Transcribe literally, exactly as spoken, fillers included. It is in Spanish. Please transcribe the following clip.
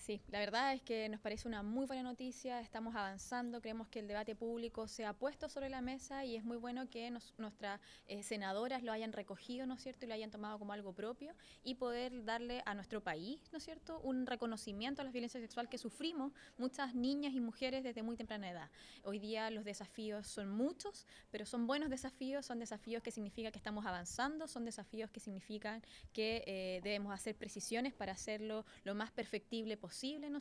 Sí, la verdad es que nos parece una muy buena noticia, estamos avanzando, creemos que el debate público se ha puesto sobre la mesa y es muy bueno que nos, nuestras eh, senadoras lo hayan recogido, ¿no es cierto?, y lo hayan tomado como algo propio y poder darle a nuestro país, ¿no es cierto?, un reconocimiento a la violencia sexual que sufrimos muchas niñas y mujeres desde muy temprana edad. Hoy día los desafíos son muchos, pero son buenos desafíos, son desafíos que significan que estamos avanzando, son desafíos que significan que eh, debemos hacer precisiones para hacerlo lo más perfectible posible, ¿no